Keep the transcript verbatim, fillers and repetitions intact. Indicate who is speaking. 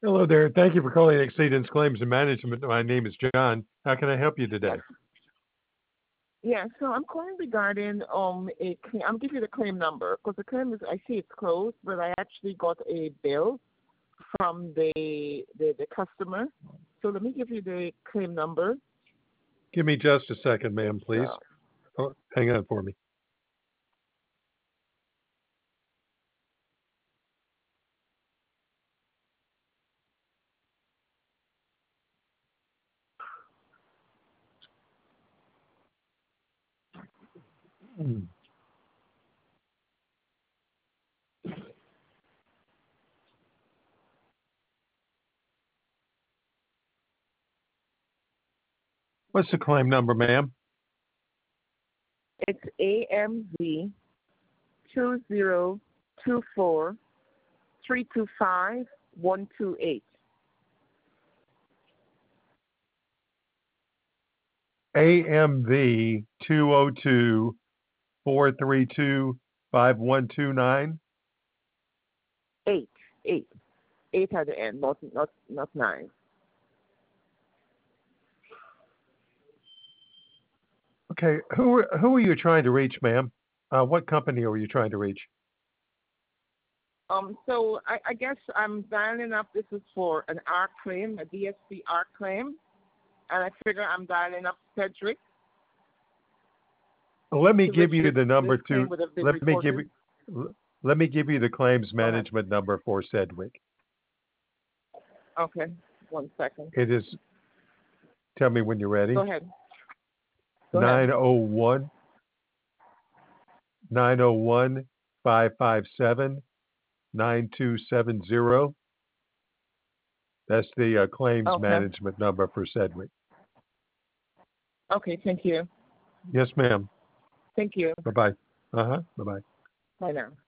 Speaker 1: Hello there. Thank you for calling Exceedance Claims and Management. My name is John. How can I help you today?
Speaker 2: Yes. Yeah, so I'm calling regarding um a claim. I'm giving you the claim number because the claim is, I see it's closed, but I actually got a bill from the the, the customer. So let me give you the claim number.
Speaker 1: Give me just a second, ma'am, please.
Speaker 2: Uh,
Speaker 1: Oh, hang on for me. Hmm. What's the claim number, ma'am?
Speaker 2: it's A M Z two zero two four three two five one two eight.
Speaker 1: A M V two zero two four three two five one two nine.
Speaker 2: Eight, eight, eight at the end, not not not nine.
Speaker 1: Okay, who are- who are you trying to reach, ma'am? Uh, what company are you trying to reach?
Speaker 2: Um, so I, I guess I'm dialing up. This is for an R claim, a D S C R claim, and I figure I'm dialing up Cedric,
Speaker 1: Let me
Speaker 2: to which
Speaker 1: give you
Speaker 2: this,
Speaker 1: the
Speaker 2: this
Speaker 1: number
Speaker 2: claim
Speaker 1: to.
Speaker 2: would have been
Speaker 1: Let me give
Speaker 2: reported.
Speaker 1: you. Let me give you the claims
Speaker 2: Go ahead.
Speaker 1: management number for Sedgwick.
Speaker 2: Okay, one second.
Speaker 1: It is. Tell me when you're ready.
Speaker 2: Go ahead. Go ahead.
Speaker 1: Nine zero one nine zero one five five seven nine two seven zero. That's the uh, claims
Speaker 2: Okay.
Speaker 1: management number for Sedgwick.
Speaker 2: Okay, thank you.
Speaker 1: Yes, ma'am.
Speaker 2: Thank you.
Speaker 1: Bye bye. Uh huh. Bye bye.
Speaker 2: Bye now.